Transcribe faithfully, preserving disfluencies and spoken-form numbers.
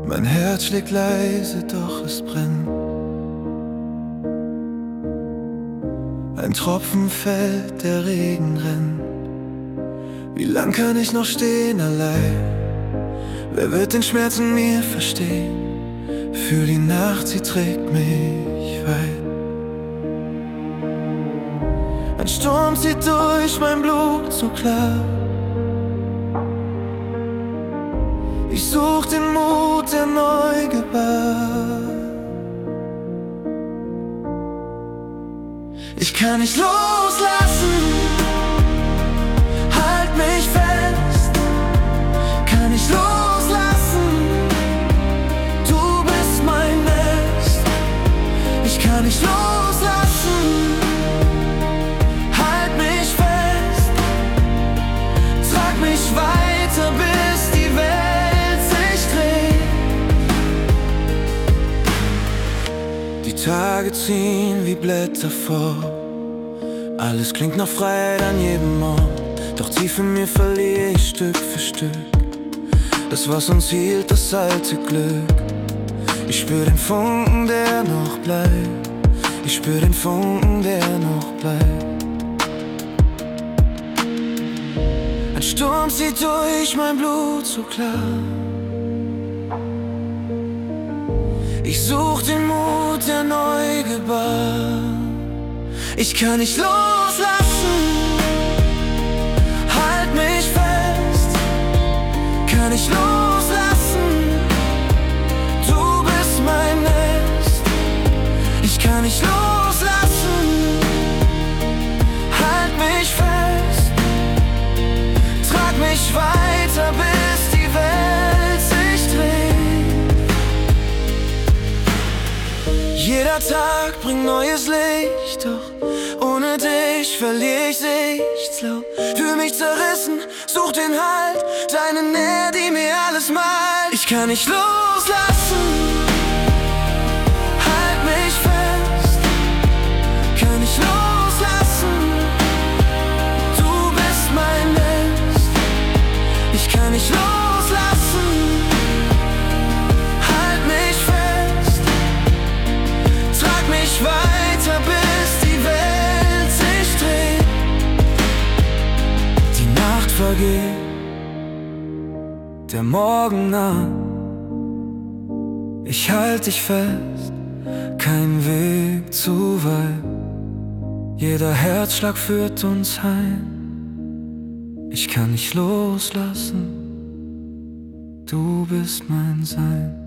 Mein Herz schlägt leise, doch es brennt. Ein Tropfen fällt, der Regen rennt. Wie lang kann ich noch stehen allein? Wer wird den Schmerz in mir verstehen? Fühl die Nacht, sie trägt mich weit. Ein Sturm zieht durch mein Blut so klar. Ich such den Mut, der neu gebar. Ich kann nicht loslassen, halt mich fest. Kann nicht loslassen, du bist mein Nest. Ich kann nicht loslassen, halt mich fest. Trag mich weiter, bis die Welt sich dreht. Die Tage ziehen wie Blätter vor. Alles klingt nach Freiheit an jedem Ort. Doch tief in mir verliere ich Stück für Stück das, was uns hielt, das alte Glück. Ich spür den Funken, der noch bleibt. Ich spür den Funken, der noch bleibt. Ein Sturm zieht durch mein Blut so klar. Ich such den Mut, der neu gebar. Ich kann nicht loslassen, halt mich fest. Kann nicht loslassen, du bist mein Nest. Ich kann nicht loslassen, halt mich fest. Trag mich weiter, bis die Welt sich dreht. Jeder Tag bringt neues Licht, doch ohne dich verliere ich Sichtslauf. Fühl mich zerrissen, such den Halt, deine Nähe, die mir alles malt. Ich kann nicht loslassen, halt mich fest. Kann nicht loslassen, du bist mein Nest. Ich kann nicht loslassen, halt mich fest. Trag mich weiter, bis die Welt sich dreht. Die Nacht vergeht, der Morgen nah. Ich halt dich fest, kein Weg zu weit. Jeder Herzschlag führt uns heim. Ich kann nicht loslassen, du bist mein Sein.